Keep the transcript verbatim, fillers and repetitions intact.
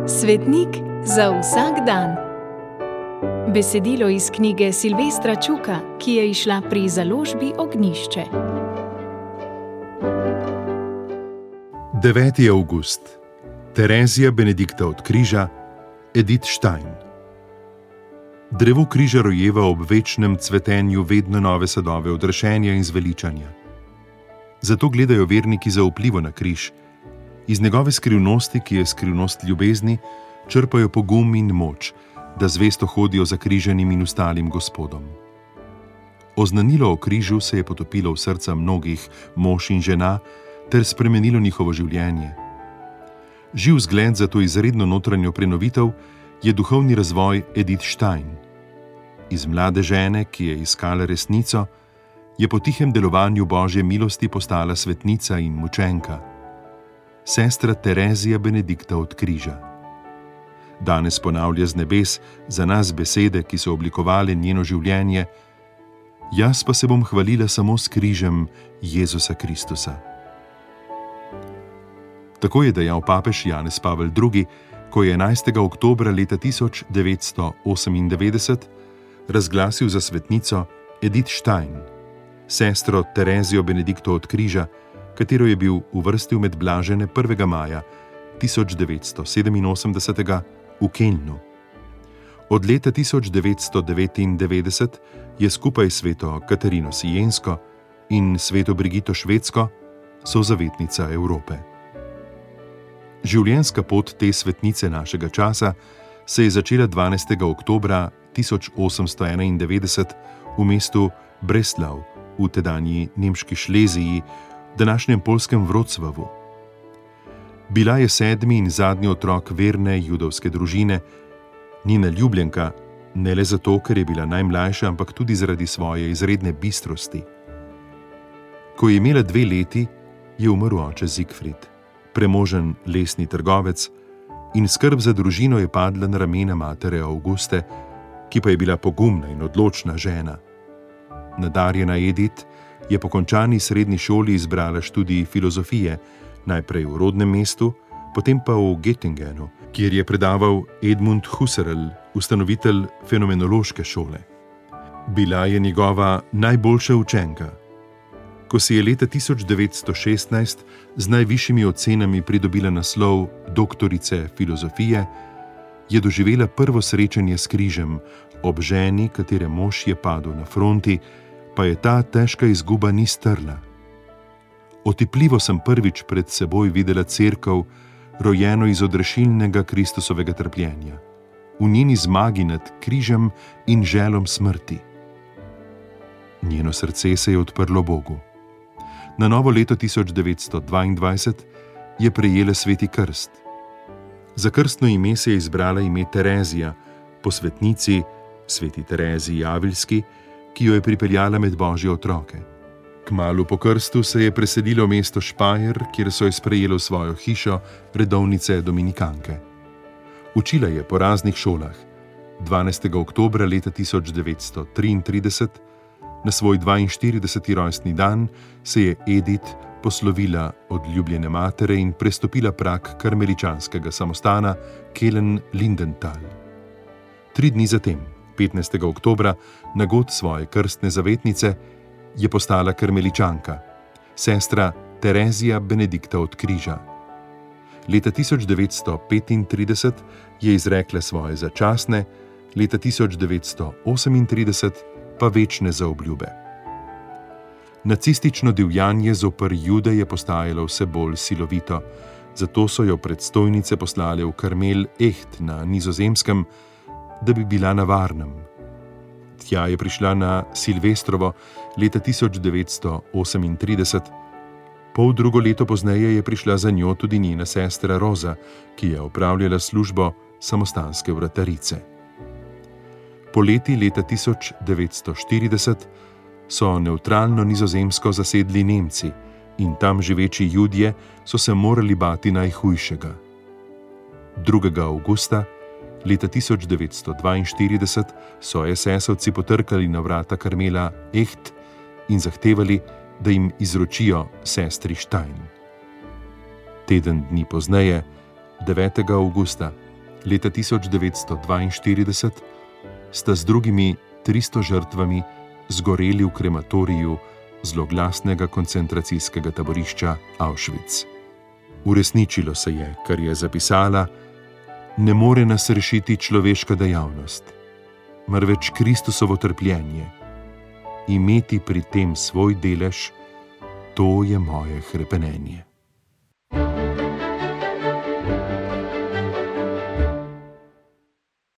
Svetnik za vsak dan. Besedilo iz knjige Silvestra Čuka, ki je izšla pri založbi Ognjišče. deveti avgust. Terezija Benedikta od križa, Edith Stein. Drevo križa rojeva ob večnem cvetenju vedno nove sadove odrešenja in zveličanja. Zato gledajo verniki zaupljivo na križ. Iz njegove skrivnosti, ki je skrivnost ljubezni, črpajo pogum in moč, da zvesto hodijo za križenim in ustalim Gospodom. Oznanilo o križu se je potopilo v srca mnogih mož in žena ter spremenilo njihovo življenje. Živ zgled za to izredno notranjo prenovitev je duhovni razvoj Edith Stein. Iz mlade žene, ki je iskala resnico, je po tihem delovanju Božje milosti postala svetnica in mučenka. Sestra Terezija Benedikta od križa. Danes ponavlja z nebes za nas besede, ki so oblikovale njeno življenje: jaz pa se bom hvalila samo s križem Jezusa Kristusa. Tako je dejal papež Janez Pavel drugi, ko je enajstega oktobra leta tisoč devetsto osemindevetdeset razglasil za svetnico Edith Stein, sestro Terezijo Benedikto od križa, katero je bil uvrstil med blažene prvega maja tisoč devetsto sedeminosemdesetega v Kelnu. Od leta tisoč devetsto devetindevetdeset je skupaj s sveto Katarino Siensko in sveto Brigito Švedsko sozavetnica Evrope. Življenjska pot te svetnice našega časa se je začela dvanajstega oktobra tisoč osemsto enaindevetdeset v mestu Breslau v tedanji nemški Šleziji, današnjem poljskem Vroclavu. Bila je sedmi in zadnji otrok verne judovske družine, njena ljubljenka, ne le zato, ker je bila najmlajša, ampak tudi zaradi svoje izredne bistrosti. Ko je imela dve leti, je umrl oče Zigfrid, premožen lesni trgovec, in skrb za družino je padla na ramena matere Auguste, ki pa je bila pogumna in odločna žena. Nadarjena Edith je po končani srednji šoli izbrala študij filozofije, najprej v rodnem mestu, potem pa v Göttingenu, kjer je predaval Edmund Husserl, ustanovitelj fenomenološke šole. Bila je njegova najboljša učenka. Ko si je leta tisoč devetsto šestnajst z najvišjimi ocenami pridobila naslov doktorice filozofije, je doživela prvo srečanje s križem, ob ženi, katere mož je padel na fronti, pa je ta težka izguba ni strla. Otipljivo sem prvič pred seboj videla cerkev, rojeno iz odrešilnega Kristusovega trpljenja, v njeni zmagi nad križem in želom smrti. Njeno srce se je odprlo Bogu. Na novo leto tisoč devetsto dvaindvajset je prejela sveti krst. Za krstno ime se je izbrala ime Terezija, po svetnici sveti Tereziji Avilski, ki jo je pripeljala med Božje otroke. Kmalu po krstu se je preselila v mesto Špajer, kjer so jo sprejeli v svojo hišo redovnice dominikanke. Učila je po raznih šolah. dvanajstega oktobra leta tisoč devetsto triintrideset, na svoj dvainštirideseti rojstni dan, se je Edith poslovila od ljubljene matere in prestopila prag karmeličanskega samostana Kelen-Lindenthal. Tri dni zatem, petnajstega oktobra, na god svoje krstne zavetnice, je postala karmeličanka, sestra Terezija Benedikta od križa. Leta tisoč devetsto petintrideset je izrekla svoje začasne, leta tisoč devetsto osemintrideset pa večne zaobljube. Nacistično divjanje zoper Jude je postajalo vse bolj silovito, zato so jo predstojnice poslale v Karmel Echt na Nizozemskem, da bi bila na varnem. Tja je prišla na Silvestrovo leta tisoč devetsto osemintrideset, pol drugo leto pozneje je prišla za njo tudi njena sestra Roza, ki je opravljala službo samostanske vratarice. Poleti leta tisoč devetsto štirideset so nevtralno Nizozemsko zasedli Nemci in tam živeči Judje so se morali bati najhujšega. drugega avgusta leta tisoč devetsto dvainštirideset so esesovci potrkali na vrata Karmela Echt in zahtevali, da jim izročijo sestri Stein. Teden dni pozneje, devetega avgusta, Leta tisoč devetsto dvainštirideset sta z drugimi tristo žrtvami zgoreli v krematoriju zloglasnega koncentracijskega taborišča Auschwitz. Uresničilo se je, kar je zapisala: ne more nas rešiti človeška dejavnost, marveč Kristusovo trpljenje. Imeti pri tem svoj delež, to je moje hrepenenje.